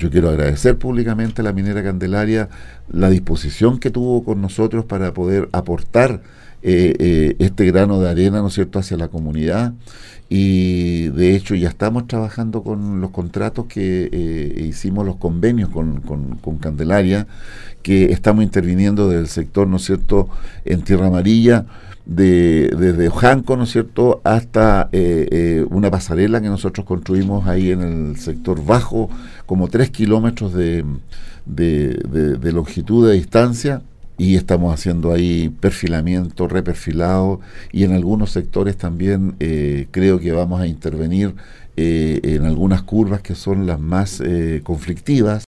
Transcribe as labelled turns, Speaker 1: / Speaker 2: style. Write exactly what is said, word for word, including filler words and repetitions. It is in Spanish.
Speaker 1: yo quiero agradecer públicamente a la minera Candelaria la disposición que tuvo con nosotros para poder aportar eh, eh, este grano de arena, ¿no es cierto?, hacia la comunidad. Y de hecho ya estamos trabajando con los contratos que eh, hicimos, los convenios con, con, con Candelaria, que estamos interviniendo desde el sector, ¿no es cierto?, en Tierra Amarilla, de, desde Ojanco, ¿no es cierto?, hasta eh, eh, una pasarela que nosotros construimos ahí en el sector bajo, como tres kilómetros de, de, de, de longitud de distancia, y estamos haciendo ahí perfilamiento, reperfilado, y en algunos sectores también eh, creo que vamos a intervenir eh, en algunas curvas que son las más eh, conflictivas,